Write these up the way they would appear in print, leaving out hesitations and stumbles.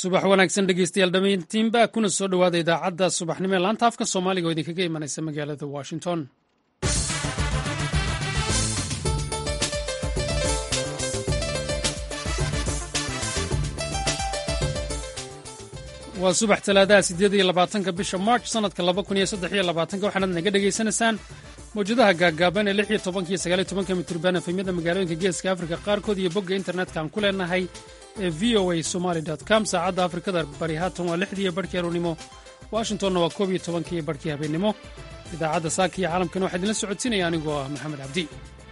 subax wanaagsan dhegeystayaal dhammayntiinba kuna soo dhowaada idaacadda subaxnimo ee laanta afka soomaaliga oo idinkaga imanaysa magaalada washington. waa subax talaadaha 8 bisha march sanadka 2023 waxaanaad naga dhegaysanaysaan mawjadaha gaaggaaban ee 16 iyo 19 mitirban efemyada magaalooyinka geeska afrika qaarkood iyo bogga internetka aan ku leenahay ee voa somali.com. saacadda afrikada bari haatan waa 6 barhkii aroornimo, washingtonna waa 11 barhkii habeennimo. idaacadda saaka iyo caalamkan waxaa idinla socodsiinaya anigoo ah maxamed cabdi.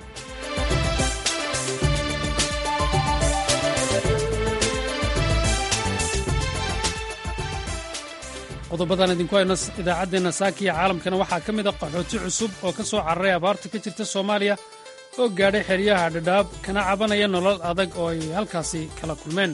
qodobadan idinku hayno idaacaddeenna saaka iyo caalamkana waxaa ka mid a qaxooti cusub oo ka soo cararay abaarta ka jirta soomaaliya oo gaadhay xeryaha dhadhaab kana cabanaya nolol adag oo ay halkaasi kala kulmeen.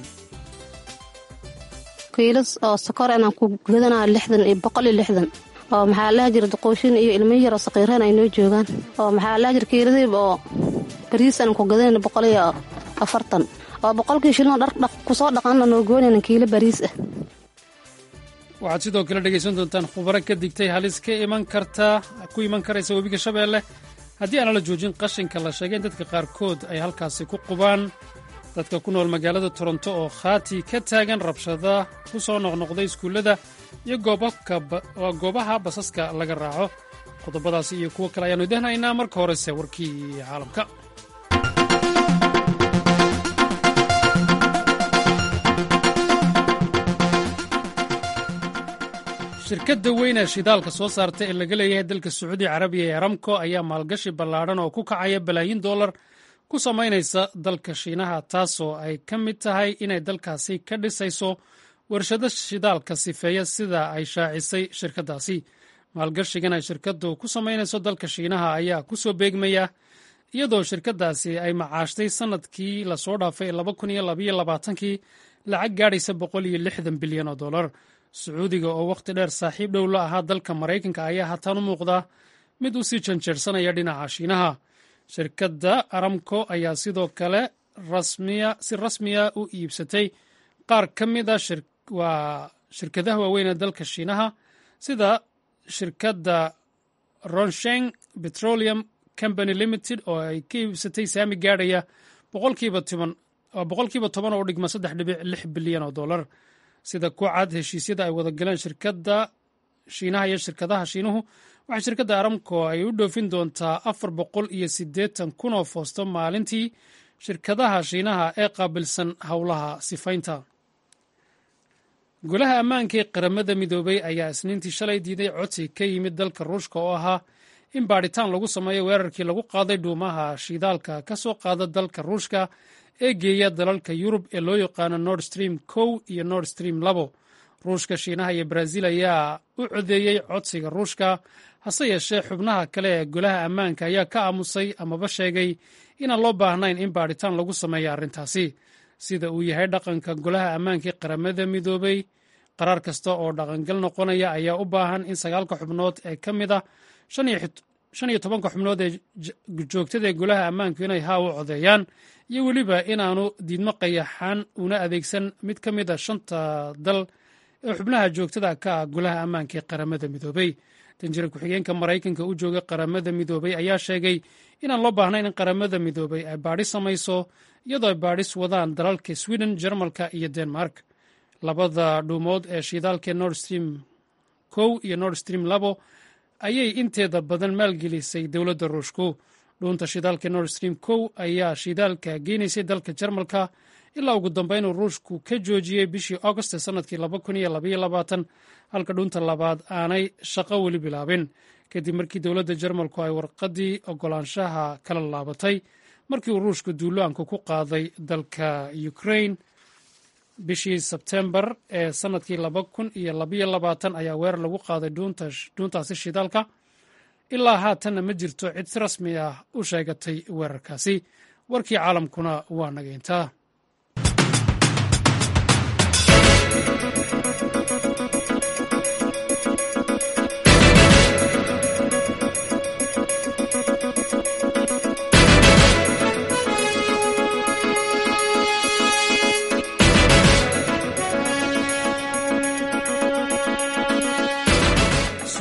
kiilas oo sokor inaan ku gadanaa 60 iyo 160 oo maxaa la jira duqooshin iyo ilmo yar oo saqiireen ay noo joogaan oo maxaa la jira kiiladii oo bariis aan ku gadanaa 140 oo 100 shilin dhar ku soo dhaqana noo goonayna kiilo bariis ah. waxaad sidoo kale dhegaysan doontaan khubaro ka digtay halis ku iman karaysa webiga shabeelle haddii aan la joojin qashinka la sheegay in dadka qaarkood ay halkaasi ku qubaan. dadka ku nool magaalada toronto oo khaati ka taagan rabshada ku soo noqnoqday iskuullada iyo goobaha basaska laga raaco. qodobadaasi iyo kuwo kale ayaannu idahnaynaa. marka horese warkii caalamka. shirkadda weyn ee shidaalka soo saarta ee laga leeyahay dalka sacuudi carabiya ee aramco ayaa maalgashi ballaadhan oo ku kacaya balaayiin dollar ku samaynaysa dalka shiinaha, taasoo ay ka mid tahay inay dalkaasi ka dhisayso warshado shidaalka sifeeya sida ay shaacisay shirkaddaasi. maalgashigan ay shirkaddu ku samaynayso dalka shiinaha ayaa ku soo beegmaya iyadoo shirkaddaasi ay macaashtay sannadkii lasoo dhaafay 2022 lacag gaadhaysa $160 bilyan oo dollar. sacuudiga oo wakhti dheer saaxiib dhow la ahaa dalka maraykanka ayaa haatan u muuqda mid u sii janjeersanaya dhinaca shiinaha. shirkadda aramco ayaa sidoo kale si rasmiya u iibsatay qaar ka mid a shirkadaha waaweyn ee dalka shiinaha sida shirkadda Rongsheng Petroleum Company Limited oo ay ka iibsatay saami gaadhaya boqolkiiba 10 oo dhigma $3.6 bilyan oo dollar. sida ku cad heshiisyada ay wada galeen shirkadda shiinaha iyo shirkadaha shiinuhu, waxaa shirkadda aramco ay u dhoofin doontaa 480,000 oo foosto maalintii shirkadaha shiinaha ee qaabilsan howlaha sifaynta. golaha ammaanka ee qaramada midoobay ayaa isniintii shalay diiday codsi ka yimid dalka ruushka oo ahaa in baadhitaan lagu sameeyo weerarkii lagu qaaday dhuumaha shidaalka ka soo qaada dalka ruushka ee geeya dalalka yurub ee loo yaqaano Nord Stream 1 iyo Nord Stream 2. ruushka, shiinaha iyo Brazil ayaa u codeeyey codsiga ruushka, hase yeeshee xubnaha kale ee golaha ammaanka ayaa ka aamusay amaba sheegay inaan loo baahnayn in baadhitaan lagu sameeyo arrintaasi. sida uu yahay dhaqanka golaha ammaanka ee qaramada midoobay, qaraar kasta oo dhaqangal noqonaya ayaa u baahan in 9 xubnood ee ka mid ah 15 xubnood ee joogtada ee golaha ammaanku inay haa u codeeyaan, iyo weliba inaanu diidmo qayaxan una adeegsan mid ka mid a 5 dal ee xubnaha joogtada ka ah golaha ammaanka ee qaramada midoobay. danjira ku-xigeenka maraykanka u jooga qaramada midoobay ayaa sheegay inaan loo baahnayn in qaramada midoobay ay baadhis samayso, iyadoo ay baadhis wadaan dalalka Sweden, Jarmalka iyo Denmark. labada dhuumood ee shidaalka Nord Stream 1 iyo Nord Stream 2 ayay inteeda badan maalgelisay dowladda ruushku. dhuunta shidaalka Nord Stream 1 ayaa shidaalka geynaysay dalka Jarmalka ilaa ugu dambeyn uu ruushku ka joojiyey bishii August ee sanadkii 2022, halka dhuunta labaad aanay shaqo weli bilaabin kadib markii dowladda Jarmalku ay warqaddii oggolaanshaha kala laabatay markii uu ruushku duulaanku ku qaaday dalka Ukraine. bishii Sebtembar ee sanadkii 2022 ayaa weerar lagu qaaday dhuuntaasi shidaalka. ilaa haatanna ma jirto cid si rasmi ah u sheegatay weerarkaasi. warkii caalamkuna waa nageyntaa.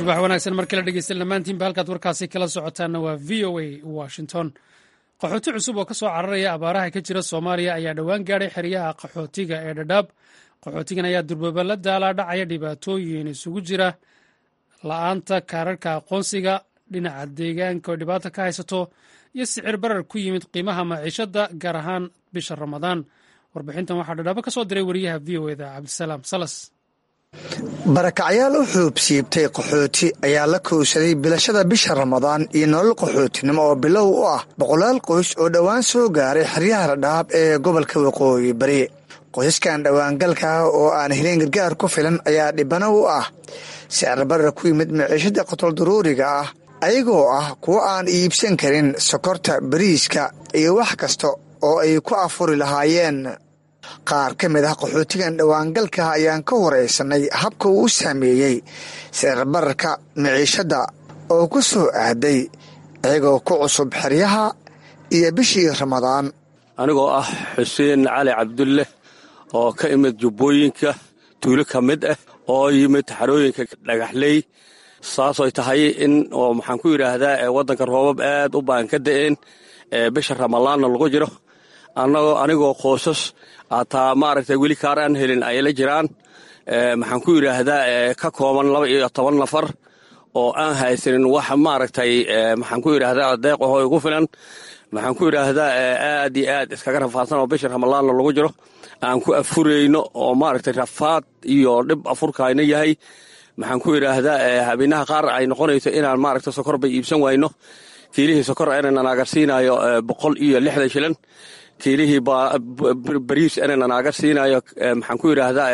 subax wanaagsan markala dhegeysan dhammaantiinba halkaad warkaasi kala socotaanna waa v o a washington. qaxooti cusub oo ka soo cararaya abaaraha ka jira soomaaliya ayaa dhowaan gaadhay xeryaha qaxootiga ee dhadhaab. qaxootigan ayaa durbaba la daalaadhacaya dhibaatooyin isugu jira la'aanta kaararka aqoonsiga, dhinaca deegaanka oo dhibaata ka haysato, iyo sicir barar ku yimid qiimaha maciishadda gaar ahaan bisha ramadaan. warbixintan waxaa dhadhaabo ka soo diray wariyaha v o eda cabdisalaam salas. barakacyaal u xuubsiibtay qaxooti ayaa la kowsaday bilashada bisha ramadaan iyo nolol qaxootinimo oo bilow u ah boqolaal qoys oo dhowaan soo gaaray xeryaha dhadhaab ee gobolka waqooyi bari. qoysaskan dhowaangalka ah oo aan helin gargaar ku filan ayaa dhibano u ah sicir barar ku yimid maciishada qotoldaruuriga ah, ayagoo ah kuwo aan iibsan karin sokorta, bariiska iyo wax kasta oo ay ku afuri lahaayeen. qaar ka mid ah qaxootigan dhowaangalka ayaan ka waraysanay habka uu u saameeyey sicir bararka maciishadda oo ku soo aaday iyagoo ku cusub xeryaha iyo bishii ramadaan. anigoo ah xuseen cali cabdulle oo ka imid jubbooyinka tuulo ka mid ah oo yimid xarooyinka dhagaxley, saasooy tahay in oo maxaan ku yidhaahdaa waddanka roobab aad u baan ka da'een bisha ramadaanna lagu jiro. anigoo qoysas ataa maaragtay weli kaar aan helin ay la jiraan, maxaan ku yidhaahdaa ka kooban 12 nafar oo aan haysanin wax maaragtay maxaan ku yidhaahdaa deeqaho igu filan. maxaan ku yidhaahdaa aad iyo aad iskaga rafaadsan oo bisha ramadaanna lagu jiro aan ku afurayno oo maaragtay rafaad iyo dhib afurkaayna yahay. maxaan ku yidhaahdaa habeenaha qaar ay noqonayso inaan maaragtay sokor bay iibsan wayno. kiilihii sokor inaan naaga siinayo 160 shilin, kiilihii bariis inaan naaga siinayo maxaan ku yidhaahdaa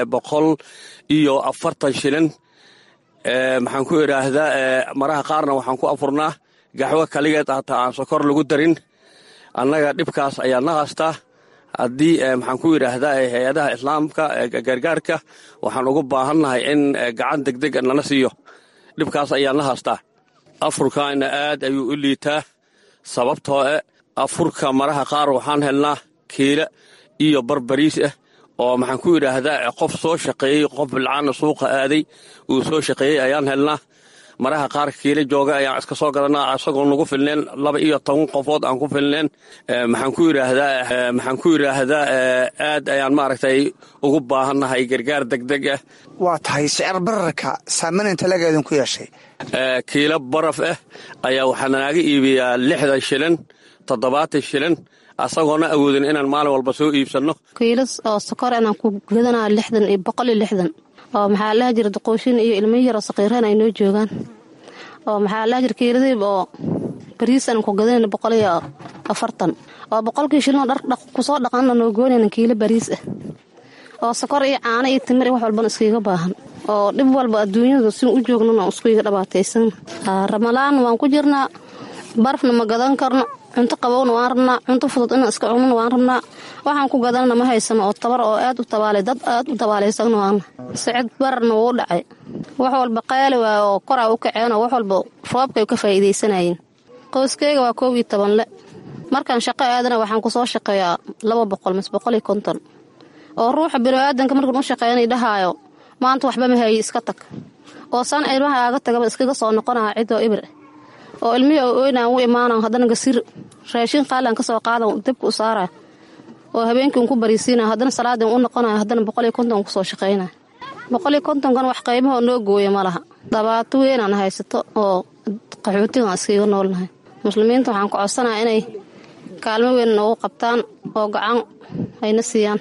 140 shilin. maxaan ku yidhaahdaa maraha qaarna waxaan ku afurnaa gaxwo kaligeed hataa aan sokor lagu darin. annaga dhibkaas ayaa na haystaa. haddii maxaan ku yidhaahdaa hay-adaha islaamka gargaarka waxaan ugu baahannahay in gacan degdeg nala siiyo. dhibkaas ayaa na haystaa. afurkaana aad ayuu u liitaa, sababtoo afurka maraha qaar waxaan helnaa kiila iyo barbariis ah oo maxaan ku yidhaahdaa qof soo shaqeeyey, qof bilcaana suuqa aaday uu soo shaqeeyey ayaan helnaa. maraha qaar kiila jooga ayaan iska soo gadanaa isagoo nagu filneen 12 qofood aan ku filneen. maxaan ku yidhaahdaa aad ayaan maaragtay ugu baahannahay gargaar degdeg ah. waa tahay sicir bararka saamayn inta lageedin ku yeeshay. kiilo baraf ah ayaa waxaa naaga iibiyaa 60 shilin, 70 shilin, asagoona awoodin inaan maalin walba soo iibsanno. kiilas oo sokor inaan ku gadanaa 60 iyo 160 oo maxaa la jira duqooshin iyo ilmo yar oo saqiireen ay noo joogaan. oo maxaa la jira kiiladii oo bariis aan ku gadanayna 140 oo 100 shilin dhar ku soo dhaqanna noo goonayna kiilo bariis ah oo sokor iyo caano iyo timir wax walba iskaga baahan oo dhib walba adduunyada si u joognana isku iga dhabaataysan. ramadaan waan ku jirnaa, barafna ma gadan karno, cunto qabowna waan rabnaa, cunto fudud in iska cunno waan rabnaa. waxaan ku gadanana ma haysano oo tabar oo aad u tabaalay, dad aad u tabaalaysan waan. sicid bararna wuu dhacay, wax walba qaali waa oo kora u kaceen oo wax walba roobkay ka faa'iideysanayeen. qoyskeyga waa 12 le. markaan shaqo aadana waxaan ku soo shaqeeyaa 200 mise 150 oo ruuxa bini'aadanka markaan u shaqeynay dhahaayo maanta waxba ma hayi iska tag oo san ilmaha aaga tagaba iskaga soo noqonaa cido ibir oo ilmihi oo oynaan u imaanaan haddana gasir raashin qaalan ka soo qaadan dibku u saaraa oo habeenkii ku bariisiina haddana salaadin u noqonaa haddana 150 ku soo shaqeynaa. 150 kan wax qiimaha noo gooyo ma laha. dhibaato weyn aan haysato oo qaxootiga iskaga noolnahay. muslimiinta waxaan ku codsanayaa inay kaalmo weyn noogu qabtaan oo gacan ayna siiyaan.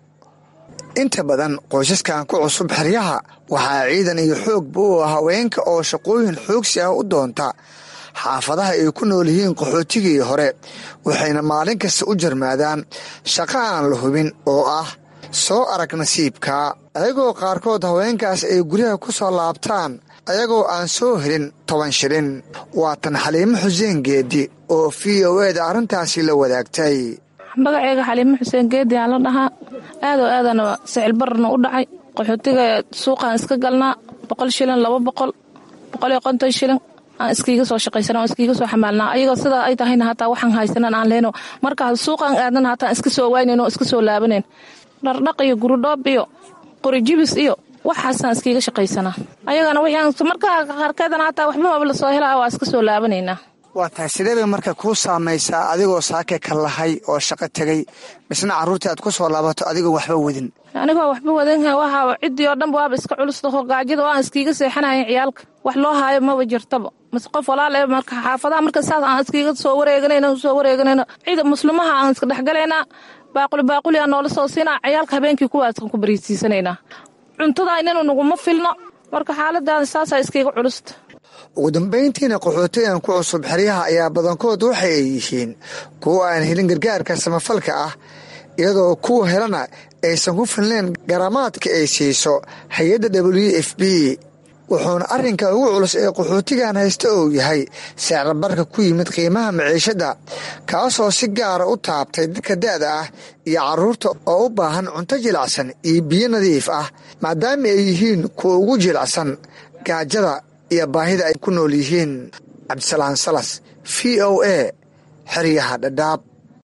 inta badan qoysaskan ku cusub xeryaha waxaa ciidan iyo xoogba u ah haweenka oo shaqooyin xoogsi ah u doonta xaafadaha ay ku nool yihiin qaxootigii hore, waxayna maalin kasta u jarmaadaan shaqo aan la hubin oo ah soo arag nasiibka. ayagoo qaarkood haweenkaas ay guryaha ku soo laabtaan ayagoo aan soo helin 10 shilin. waa tan Xaliimo Xuseen Geedi oo v o eda arrintaasi la wadaagtay. magacayga Xaliimo Xuseen Geedi aan la dhahaa. aadana sicil bararna u dhacay. qaxootiga suuqaan iska galnaa 100 shilin, 200, 150 shilin aan iskiga soo shaqaysanaa, iskiga soo xamaalnaa. ayagoo sidaa ay tahayna hataa waxaan haysanan aan lehno. marka suuqaan aadana hataa iska soo waynayno, iska soo laabaneen. dhardhaq iyo gurudhoob iyo qori jibis iyo waxaasaan iskiiga shaqaysanaa ayagana wixii markaa qaarkeedana hataa waxba maba la soo helaa waa iska soo laabanaynaa. waa tahay sideebay marka kuu saamaysaa adigoo saake ka lahay oo shaqo tegay misna carruurtii aad ku soo laabato adigoo waxba wadin? anigoo waxba wadan waxa ciddii oo dhan waaba iska culustaho gaajada waan iskiiga seexanahay ciyaalka wax loo haayo maba jirtaba mas qof walaal ee marka xaafadaha marka saas aan iskiiga soo wareeganayna ciida muslimaha aan iska dhexgalaynaa baaquli aan noola soo siinaa ciyaalka habeenkii kuwaasaan ku bariisiisanaynaa cuntada inanu naguma filno marka xaaladaan saasaa iskiiga culusta. ugu dambayntiina qaxootigan ku cusub xeryaha ayaa badankood waxa ay yihiin kuwa aan helin gargaarka samafalka ah iyadoo kuwa helana aysan ku filnayn garaamaadka ay siiso hay-adda WFP wuxuuna arrinka ugu culus ee qaxootigan haysta uu yahay sicirbarka ku yimid qiimaha maciishadda kaasoo si gaara u taabtay dadka da'da ah iyo carruurta oo u baahan cunto jilicsan iyo biyo nadiif ah maadaama ay yihiin kuwa ugu jilicsan gaajada iyo baahida ay ku nool yihiin. Cabdisalaan Salas, VOA, xeryaha Dhadhaab.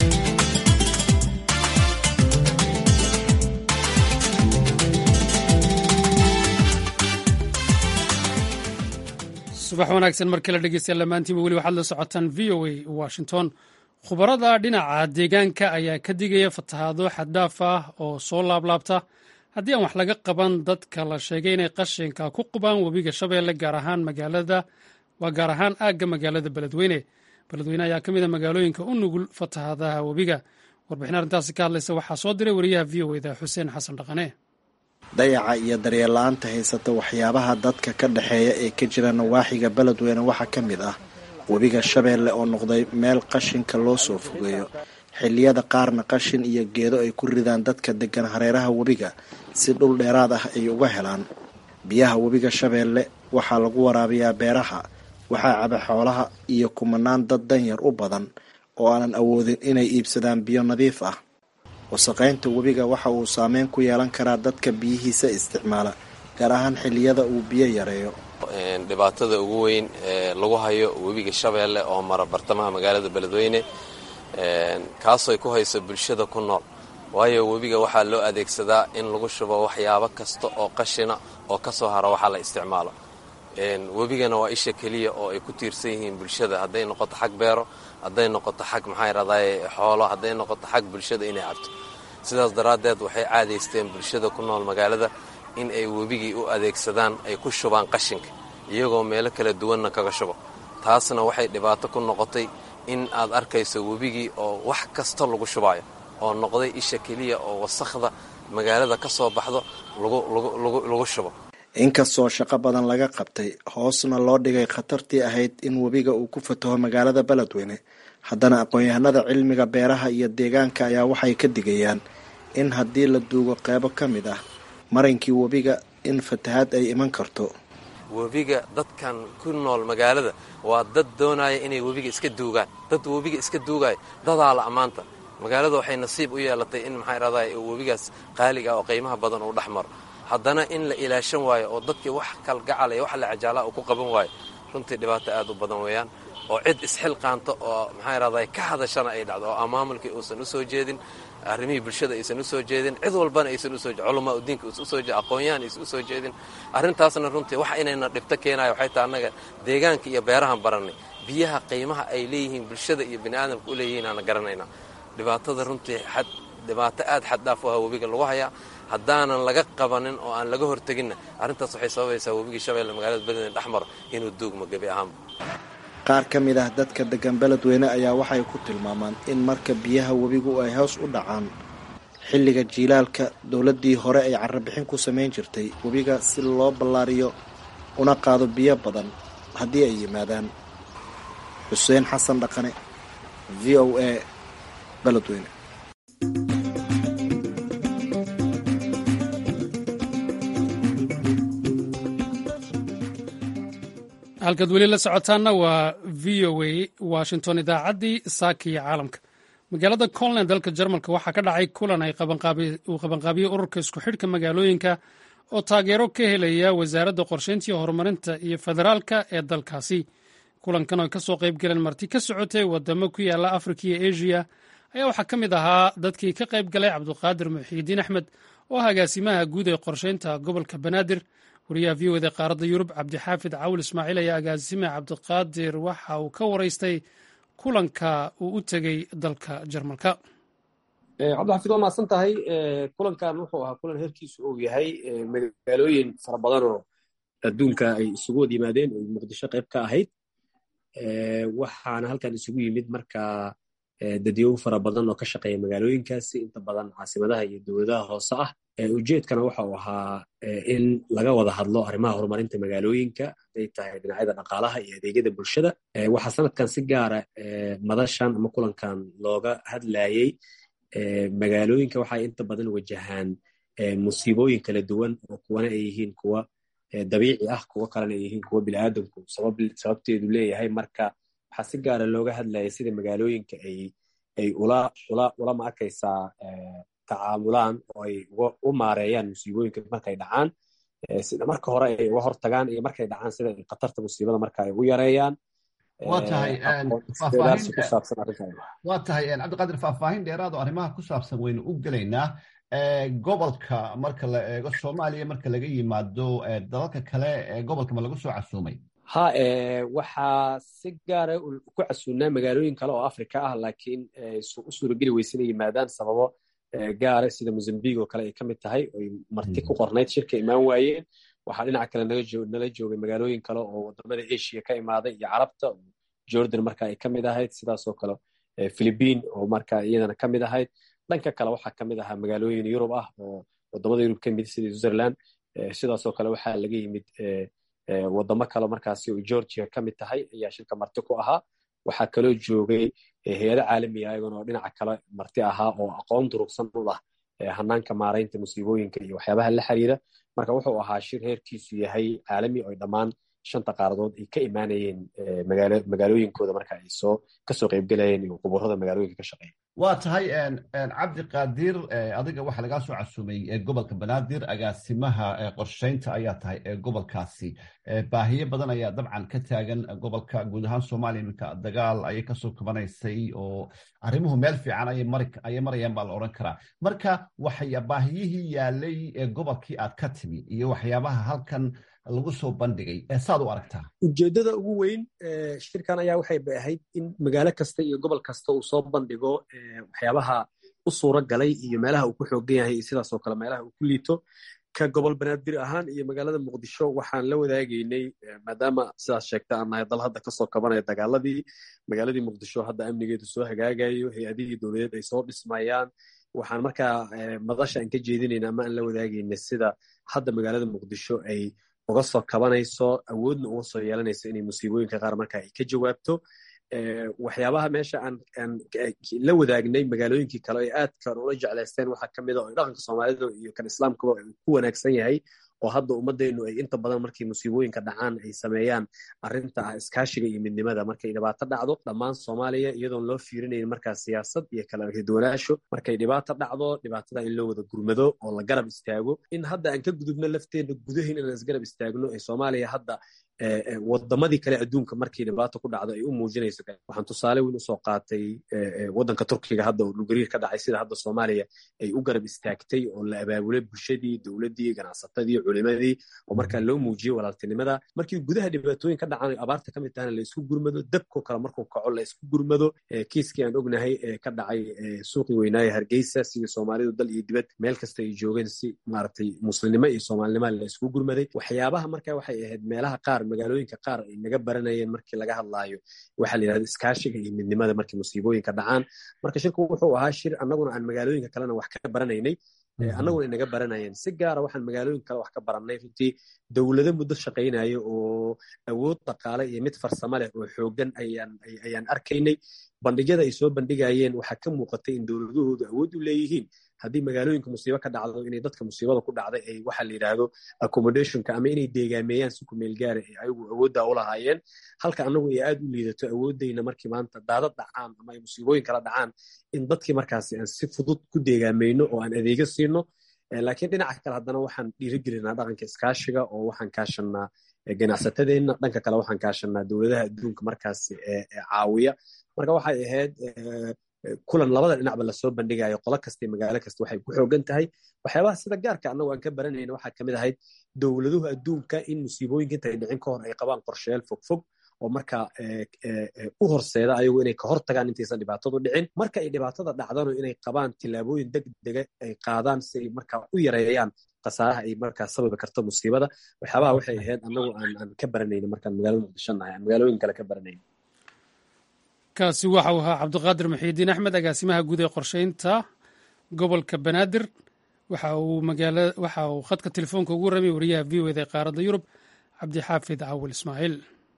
subax wanaagsan mar kale dhegeystayaal dhammaantiinba weli waxaad la socotaan VOA Washington. khubarada dhinaca deegaanka ayaa ka digaya fatahaado xaddhaaf ah oo soo laablaabta haddii aan wax laga qaban dadka la sheegay inay qashinka ku qubaan webiga Shabeelle gaar ahaan aagga magaalada Beledweyne ayaa ka mid a magaalooyinka u nugul fatahaadaha webiga. warbixin arrintaasi ka hadlaysa waxaa soo diray wariyaha VOA-da Xuseen Xasan Dhaqane. dayaca iyo daryeella-aanta haysata waxyaabaha dadka ka dhexeeya ee ka jira nawaaxiga Beledweyne waxaa ka mid ah webiga Shabeelle oo noqday meel qashinka loo soo fogeeyo xilliyada qaarna qashin iyo geedo ay ku ridaan dadka degan hareeraha webiga si dhul dheeraad ah ay uga helaan biyaha webiga Shabeelle. waxaa lagu waraabiyaa beeraha, waxaa caba xoolaha iyo kumanaan dad danyar u badan oo aanan awoodin inay iibsadaan biyo nadiif ah. wasaqaynta webiga waxa uu saameyn ku yeelan karaa dadka biyihiisa isticmaala gaar ahaan xilliyada uu biyo yareeyo. dhibaatada ugu weyn ee lagu hayo webiga Shabeelle oo mara bartamaha magaalada Beledweyne kaasoo ku hayso bulshada ku nool, waayo webiga waxaa loo adeegsadaa in lagu shubo waxyaabo kasta oo qashina oo ka soo hara waxa la isticmaalo. webigana waa isha keliya oo ay ku tiirsan yihiin bulshada, hadday noqoto xag beero, hadday noqoto xag xoolo, hadday noqoto xag bulshada inay cabto. sidaas daraaddeed waxay caadaysteen bulshada ku nool magaalada in ay webigii u adeegsadaan ay ku shubaan qashinka iyagoo meelo kala duwanna kaga shubo. taasna waxay dhibaato ku noqotay in aad arkayso webigii oo wax kasta lagu shubaayo oo noqday isha keliya oo wasakhda magaalada ka soo baxdo lagu shubo. inkastoo shaqo badan laga qabtay hoosna loo dhigay khatartii ahayd in webiga uu ku fataho magaalada Beledweyne, haddana aqoon-yahanada cilmiga beeraha iyo deegaanka ayaa waxay ka digayaan in haddii la duugo qeybo ka mid ah marinkii webiga in fatahaad ay iman karto. webiga dadkan ku nool magaalada waa dad doonaya inay webiga iska duugaan, dad webiga iska duugaya dadaa la ammaanta. magaalada waxay nasiib u yeelatay in webigaas qaaliga oo qiimaha badan uu dhex maro, haddana in la ilaashan waayo oo dadkii wax kalgacalay wax la cajaalaa uu ku qaban waayo runtii dhibaato aad u badan weeyaan. oo cid isxilqaanto oo ka hadashana ay dhacdo oo maamulkii uusan u soo jeedin, arrimihii bulshada aysan u soo jeedin, cid walbana aysan u soo jeedin, culamaa diinka u soo jeedin, aqoon-yahan aysan u soo jeedin. arrintaasna runtii wax inayna dhibto keenayo waxay tahay annaga deegaanka iyo beerahan barannay biyaha qiimaha ay leeyihiin bulshada iyo bini aadamka u leeyihiin aan garanaynaa. dhibaatada runtii dhibaato aad xad dhaaf u ah webiga lagu hayaa, haddaanan laga qabanin oo aan laga horteginna arrintaas waxay sababaysaa webigii Shabeelle magaalada Beledweyne dhexmaro inuu duugmo gebi ahaanba. qaar ka mid ah dadka degan Beledweyne ayaa waxay ku tilmaamaan in marka biyaha webigu ay hoos u dhacaan xilliga jiilaalka dowladdii hore ay carabixin ku samayn jirtay webiga si loo ballaariyo una qaado biyo badan haddii ay yimaadaan. Xuseen Xasan Dhaqane, VOA, Beledweyne. halkaad weli la socotaanna waa VOA Washington, idaacaddii saaka iyo caalamka. magaalada Köln dalka Jarmalka waxaa ka dhacay kulan uu qabanqaabiyey ururka isku xidhka magaalooyinka oo taageero ka helaya wasaaradda qorsheynta iyo horumarinta iyo federaalka ee dalkaasi. kulankan oo ka soo qayb galeen marti ka socotay wadamo ku yaala Afrika iyo Asia ayaa waxaa ka mid ahaa dadkii ka qayb galay cabduqaadir muxiidiin axmed oo ah agaasimaha guud ee qorshaynta gobolka banaadir. wariyaha v o da qaaradda yurub cabdixaafid cawil ismaaciil ayaa agaasimaha cabdiqaadir waxa uu ka waraystay kulanka uu u tegey dalka jarmalka. cabdixaafid waa mahadsan tahay. kulankan wuxuu ahaa kulan heerkiisu uu yahay magaalooyin fara badan oo adduunka ay isugu wad yimaadeen oo muqdisho qayb ka ahayd. waxaana halkan isugu yimid markaa dadyow fara badan oo ka shaqeeya magaalooyinkaasi, inta badan caasimadaha iyo dowladaha hoose ah. ujeedkana waxa uu ahaa in laga wada hadlo arrimaha horumarinta magaalooyinka, hadday tahay dhinacyada dhaqaalaha iyo adeegyada bulshada. waxaa sanadkan si gaara madashan ama kulankan looga hadlayey magaalooyinka waxay inta badan wajahaan musiibooyin kala duwan oo kuwana ay yihiin kuwa dabiici ah, kuwo kalena ay yihiin kuwa bini'aadamku sababteedu leeyahay. marka waxaa si gaara looga hadlayay sida magaalooyinka ay ula ma arkaysaa tacaamulaan oo ay u maareeyaan musiibooyinka markay dhacaan, sida marka hore ay uga hortagaan iyo markay dhacaan sida ay khatarta musiibada marka ay ugu yareeyaan. waa tahay cabdiqaadir, faahfaahin dheeraad oo arrimaha ku saabsan waynu u gelaynaa. gobolka marka la eego Soomaaliya, marka laga yimaado dalalka kale gobolka ma lagu soo casuumay? waxaa si gaara ku casuunaa magaalooyin kale oo Afrika ah, laakiin u suurageli weyse inay yimaadaan sababo gaara, sida Mozambique oo kale ay ka mid tahay oy marti ku qornayd shirka imaan waayeen. waxaa dhinaca kale nala joogay magaalooyin kale oo wadamada Asia ka imaaday iyo Carabta, Jordan marka ay ka mid ahayd, sidaasoo kale Philippine oo marka iyadana ka mid ahayd. dhanka kale waxaa ka mid ahaa magaalooyin Yurub ah oo wadamada Yurub ka mid sida Switzerland. sidaasoo kale waxaa laga yimid wadamo kale markaasi oo Georgia ka mid tahay ayaa shirka marti ku ahaa. waxaa kaloo joogay hay-ado caalami ah iyaguna oo dhinaca kale marti ahaa oo aqoon durugsan u lah hanaanka maaraynta musiibooyinka iyo waxyaabaha la xiriira. marka wuxuu ahaa shir heerkiisu yahay caalami oo dhammaan 5 qaaradood ay ka imaanayeen magaalooyinkooda marka ay kasoo qaybgalayeen iyo quburada magaalooyinka ka shaqeeya. waa tahay cabdiqaadir, adiga waxaa lagaa soo casuumay gobolka banaadir, agaasimaha qorshaynta ayaa tahay gobolkaasi. baahiyo badan ayaa dabcan ka taagan gobolka. guud ahaan Soomaaliya iminka dagaal ayay kasoo kabanaysay oo arrimuhu meel fiican ayay marayaan baa la odhan karaa. marka baahiyihii yaalay gobolkii aad ka timi iyo waxyaabaha halkan lagu soo bandhigay saad u aragtaa? ujeeddada ugu weyn shirkan ayaa waxay ahayd in magaalo kasta iyo gobol kasta uu soo bandhigo waxyaabaha u suura galay iyo meelaha uu ku xoogan yahay iyo sidaasoo kale meelaha uu ku liito. ka gobol banaadir ahaan iyo magaalada muqdisho waxaan la wadaagaynay, maadaama sidaas sheegta aan nahay dal hadda kasoo kabanaya dagaaladii, magaaladii muqdisho hadda amnigeedu soo hagaagayo, hay-adihii dowladeed ay soo dhismayaan. waxaan markaa madasha aan ka jeedinayna ama aan la wadaagayna sida hadda magaalada muqdisho ay uga soo kabanayso, awoodna uga soo yeelanayso inay musiibooyinka qaar marka ay ka jawaabto. waxyaabaha meesha aan la wadaagnay magaalooyinkii kale ay aadkan ula jeclaysteen waxaa ka mid a oo dhaqanka Soomaalida iyo kan Islaamkaba ku wanaagsan yahay, oo hadda ummaddeenu ay inta badan markii musiibooyinka dhacaan ay sameeyaan arrinta ah iskaashiga iyo midnimada. markay dhibaato dhacdo dhammaan Soomaaliya iyadoon loo fiirinayn markaa siyaasad iyo kala duwanaansho, markay dhibaato dhacdo dhibaatada in loo wada gurmado oo la garab istaago. in hadda aan ka gudubno lafteena gudaheena inaan isgarab istaagno ee Soomaaliya hadda wadamadii kale adduunka markii dhibaato ku dhacdo ay u muujinayso. waxaan tusaale weyn usoo qaatay wadanka Turkiga hadda oo dhulgariir ka dhacay, sida hadda Soomaaliya ay u garab istaagtay oo la abaabulay bulshadii, dowladdii, ganacsatadii, culimadii oo markaa loo muujiyey walaaltinimada. markii gudaha dhibaatooyin ka dhacaan abaarta ka mid tahana la isku gurmado, dabkoo kale markuu kaco la isku gurmado. kiiskii aan ognahay ka dhacay suuqii weynaaye Hargeysa, sidii Soomaalidu dal iyo dibad meel kasta ay joogeen si maaragtay muslimnimo iyo Soomaalinimo la isku gurmaday. waxyaabaha markaa waxay ahayd meelaha qaar magaalooyinka qaar ay naga baranayeen markii laga hadlaayo waxaa la yidhahda iskaashiga iyo midnimada markii musiibooyinka dhacaan. marka shirku wuxuu ahaa shir annaguna aan magaalooyinka kalena wax ka baranaynay, annaguna inaga baranayeen. si gaara waxaan magaalooyin kale wax ka barannay runtii dowlado muddo shaqaynaya oo awood dhaqaale iyo mid farsamo leh oo xoogan ayaan arkaynay. bandhigyada ay soo bandhigayeen waxaa ka muuqatay in dowladahoodu awood u leeyihiin haddii magaalooyinka musiibo ka dhacdo inay dadka musiibada ku dhacday ay waxa la yidhaahdo accommodationka ama inay deegaameeyaan si ku meel gaara ay ayagu awoodda u lahaayeen. halka annagu ay aad u liidato awooddayna markii maanta daadad dhacaan ama ay musiibooyin kala dhacaan in dadkii markaasi aan si fudud ku deegaamayno oo aan adeega siino. laakiin dhinaca kale haddana waxaan dhiirigelinaa dhaqanka iskaashiga oo waxaan kaashanaa ganacsatadeenna, dhanka kale waxaan kaashanaa dowladaha adduunka markaasi caawiya. marka waxay ahayd kulan labada dhinacba lasoo bandhigayo qolo kasta magaalo kasta waxay ku xoogan tahay waxyaabaha sida gaarka annagu aan ka baranayna waxaa kamid ahayd dowladuhu adduunka in musiibooyinka inta ay dhicin ka hor ay qabaan qorsheel fogfog oo markaa u horseeda ayagu inay ka hortagaan intaysan dhibaatadu dhicin marka ay dhibaatada dhacdano inay qabaan tillaabooyin degdega ay qaadaan si ay markaa u yareeyaan khasaaraha ay markaa sababi karto musiibada waxyaabaha waxay ahayd annagu aan ka baranayna markaan magaalada muqdisho nahay aan magaalooyin kale ka baranayna kaasi waxa uu ahaa cabdiqaadir muxiidiin axmed agaasimaha guud ee qorsheynta gobolka banaadir waxa uu khadka telefoonka ugu ramay wariyaha v o eda ee qaaradda yurub cabdixaafid caawil ismaaciil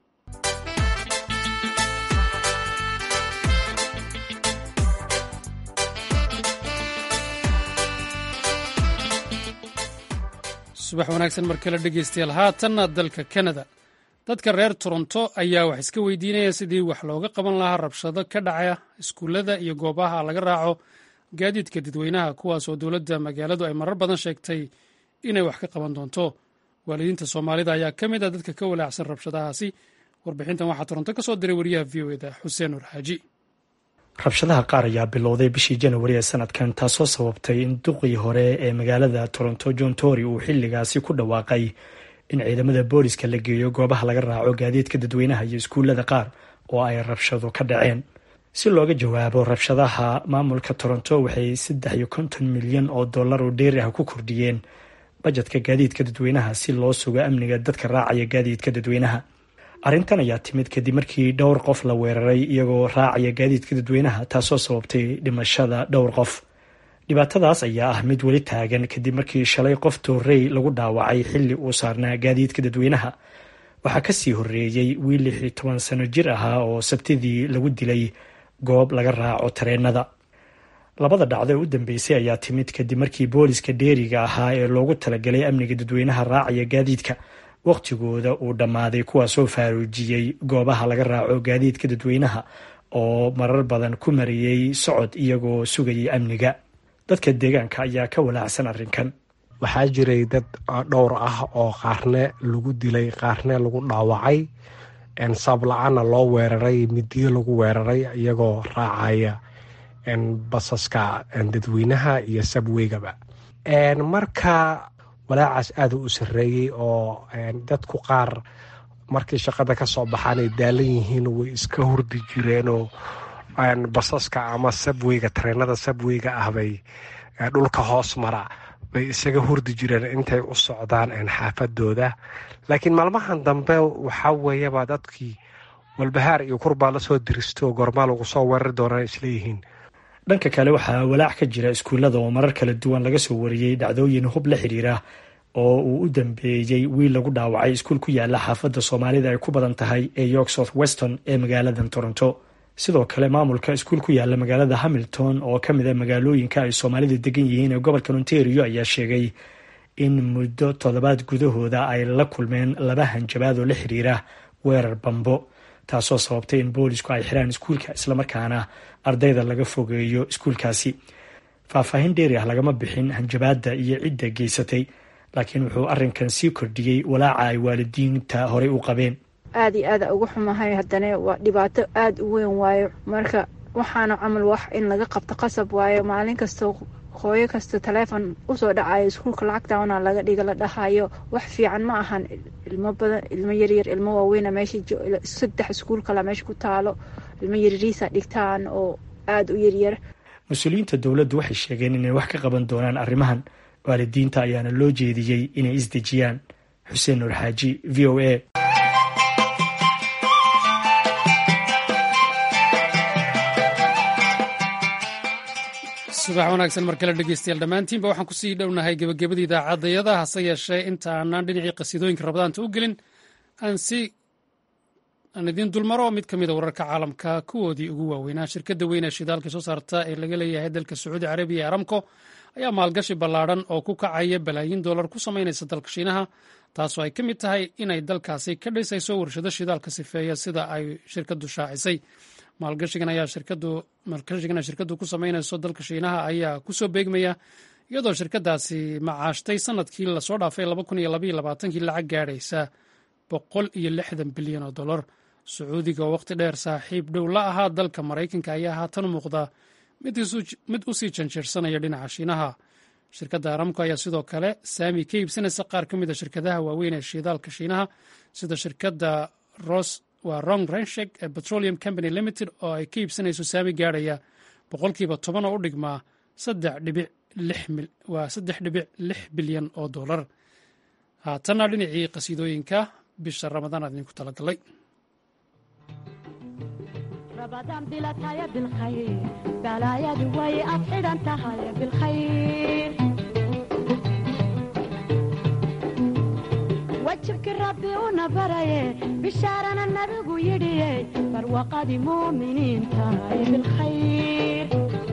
subax wanaagsan mar kale dhegeystayaal haatanna dalka kanada dadka reer toronto ayaa wax iska weydiinaya sidii wax looga qaban lahaa rabshado ka dhacaya iskuullada iyo goobaha laga raaco gaadiidka dadweynaha kuwaas oo dowladda magaaladu ay marar badan sheegtay inay wax ka qaban doonto waalidiinta soomaalida ayaa ka mid ah dadka ka walaacsan rabshadahaasi warbixintan waxaa toronto ka soo diray wariyaha v o eda xuseen nur xaaji rabshadaha qaar ayaa bilowday bishii janwari ee sanadkan taasoo sababtay in duqii hore ee magaalada toronto john tory uu xilligaasi ku dhawaaqay in ciidamada booliska la geeyo goobaha laga raaco gaadiidka dadweynaha iyo iskuullada qaar oo ay rabshado ka dhaceen si looga jawaabo rabshadaha maamulka toronto waxay $350 milyan oo dheeri ah ku kordhiyeen bajetka gaadiidka dadweynaha si loo sugo amniga dadka raacaya gaadiidka dadweynaha arrintan ayaa timid kadib markii dhowr qof la weeraray iyagoo raacaya gaadiidka dadweynaha taasoo sababtay dhimashada dhowr qof dhibaatadaas ayaa ah mid weli taagan kadib markii shalay qof toorey lagu dhaawacay xilli uu saarnaa gaadiidka dadweynaha waxaa kasii horeeyey wiil 16 sano jir ahaa oo sabtidii lagu dilay goob laga raaco tareenada labada dhacdo ee u dambeysay ayaa timid kadib markii booliska dheeriga ahaa ee loogu talagalay amniga dadweynaha raacaya gaadiidka waqtigooda uu dhammaaday kuwaasoo faaruujiyey goobaha laga raaco gaadiidka dadweynaha oo marar badan ku mariyey socod iyagoo sugayay amniga dadka deegaanka ayaa ka walaacsan arrinkan waxaa jiray dad dhowr ah oo qaarne lagu dilay qaarne lagu dhaawacay sabla-aana loo weeraray midiyo lagu weeraray iyagoo raacaya basaska dadweynaha iyo sabweygaba marka walaacaas aada u sareeyey oo dadku qaar markii shaqada ka soo baxaan ay daalan yihiin way iska hurdi jireenoo basaska ama sabweyga tareenada sabweyga ah bay dhulka hoos mara bay isaga hurdi jireen intay u socdaan xaafadooda laakiin maalmahan dambe waxaa weeyaba dadkii walbahaar iyo kurbaa lasoo diristo gormaa lagu soo weerari doonaan isleeyihiin dhanka kale waxaa walaac ka jira iskuullada oo marar kala duwan laga soo wariyey dhacdooyin hub la xiriira oo uu u dambeeyey wiil lagu dhaawacay iskuul ku yaala xaafadda soomaalida ay ku badan tahay ee york south weston ee magaaladan toronto sidoo kale maamulka iskuul ku yaala magaalada hamilton oo ka mid a magaalooyinka ay soomaalida degan yihiin ee gobolka ontario ayaa sheegay in muddo 7 gudahooda ay la kulmeen 2 hanjabaad oo la xiriira weerar bambo taasoo sababtay in boolisku ay xiraan iskuulka islamarkaana ardayda laga fogeeyo iskuulkaasi faahfaahin dheeri ah lagama bixin hanjabaadda iyo cidda geysatay laakiin wuxuu arrinkan sii kordhiyey walaaca ay waalidiinta horey u qabeen aada iyo aada uga xumahay haddana waa dhibaato aada u weyn waayo marka waxaana camal wax in laga qabto qasab waayo maalin kasta hooyo kasta taleefon usoo dhacayo iskuulka lacagtaana laga dhiga la dhahayo wax fiican ma ahan ilmo badan ilmo yaryar ilmo waaweyna meesha 3 iskuul kala meesha ku taalo ilmo yaryariisa dhigtaan oo aada u yaryar mas-uuliyiinta dowladdu waxay sheegeen inay wax ka qaban doonaan arrimahan waalidiinta ayaana loo jeediyey inay isdejiyaan xuseen nur xaaji v o a subax wanaagsan mar kale dhegeystayaal dhammaantiinba waxaan kusii dhownahay gebagabada idaacadayada hase yeeshee inta aanaan dhinacii qasiidooyinka rabadaanta u gelin aan idiin dulmaro mid ka mid a wararka caalamka kuwoodii ugu waaweynaa shirkadda weyn ee shidaalka soo saarta ee laga leeyahay dalka sacuudi carabiya ee aramco ayaa maalgashi ballaadhan oo ku kacaya balaayiin dollar ku samaynaysa dalka shiinaha taasoo ay ka mid tahay inay dalkaasi ka dhisayso warshado shidaalka sifeeya sida ay shirkaddu shaacisay maalgashigan shirkaddu ku samaynayso dalka shiinaha ayaa kusoo beegmaya iyadoo shirkadaasi macaashtay sanadkii lasoo dhaafay kii lacag gaadhaysa $160 bilyan oo dollar sacuudiga oo waqti dheer saaxiib dhow la ahaa dalka maraykanka ayaa haatan u muuqda mid u sii janjeersanaya dhinaca shiinaha. shirkadda aramco ayaa sidoo kale saami ka iibsanaysa qaar ka mid a shirkadaha waaweyn ee shidaalka shiinaha sida shirkadda rong renshek ee petroleum company limited oo ay ka iibsanayso saami gaadhaya 10% oo u dhigmaa $3.6 bilyan oo dollar. haatanna dhinacii qasiidooyinka bisha ramadaan aad idinku talagalay. wajibki rabbi una baraye bishaarana nabigu yidhiye barwaqadii muuminiinta ee bilkhayr.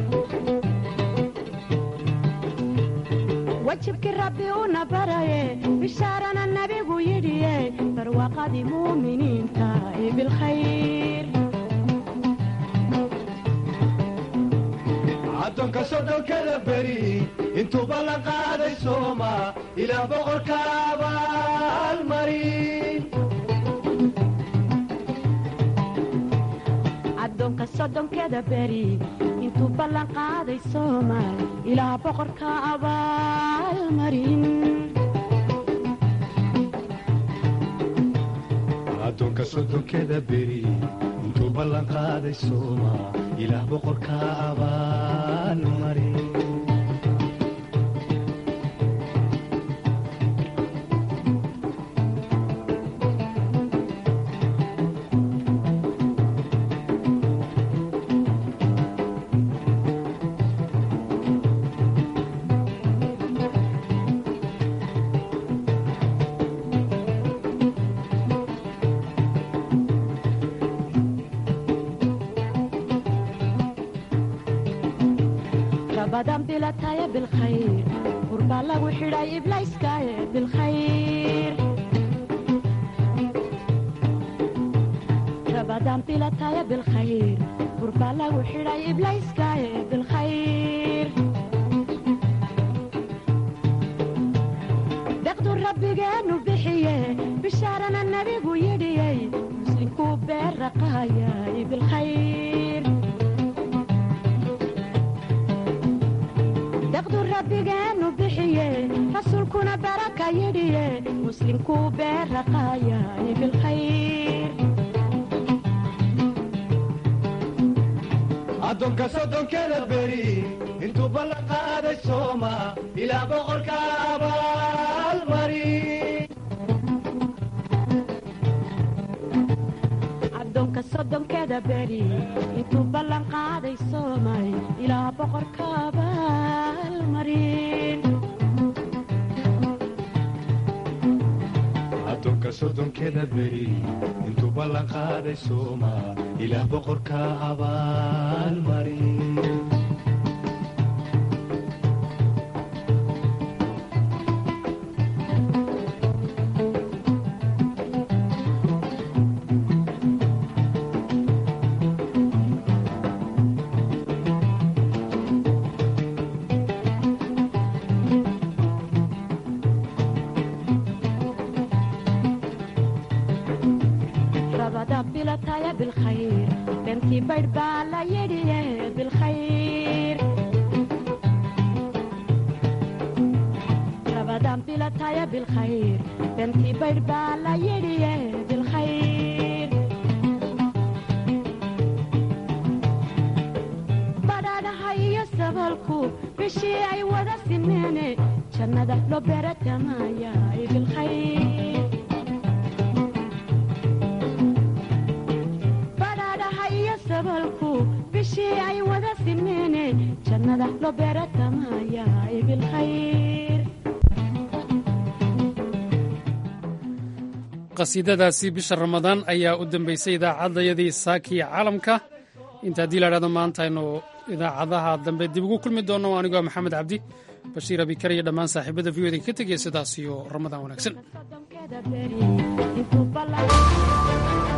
wajibki rabbi una baraye bishaarana nabigu yidhiye barwaqadii muuminiinta ee bilkhayr. addoonka soddonkada beri intuuba la qaaday sooma ilaa boqorka abaalmarin. addoonka soddonkeda beri intuu ballan qaaday soomaal ilaa boqorka abaalmarin. addoonka soddonkeda beri intuu ballan qaaday sooma ilaa boqorka abaalmarin. رمضان بلا تايا بالخير قرب الله وحراي إبلايس كايا بالخير. رمضان بلا تايا بالخير قرب الله وحراي إبلايس كايا بالخير. دقدو ربي جانو بحيه بشارنا النبي ويديه مسلم كوبير رقايا بالخير. دقدو ربي جانو بحيه رسولكنا بركة يديه مسلم كوبير رقايا بالخير. addoonka soddonkeda beri intuu ballan qaaday sooma ilaa boqorka abaalmarin. addoonka soddonkeda beri intuu ballan qaaday soomay ilaa boqorka abaalmarin. addoonka soddonkeda beri intuu ballan qaaday sooma ilaa boqorka abaalmarin. رمضان بلا تايا بالخير بنتي بربالة يديه بالخير. رمضان بلا تايا بالخير بنتي بربالة يديه بالخير. بدانا هاي السبالكو بشي اي ودا سنيني جنة لو بيرت مايا بالخير. bishii ay wada simeene jannada loo beeratamaya bilkhayr. qasiidadaasi bisha ramadaan ayaa u dambeysay idaacadayadii saakiya caalamka. inta haddii la idhahdo maanta aynu idaacadaha dambe dib ugu kulmi doonno anigoo maxamed cabdi bashiir abikar iyo dhammaan saaxiibada v o da ka tegaya sidaas iyo ramadaan wanaagsan.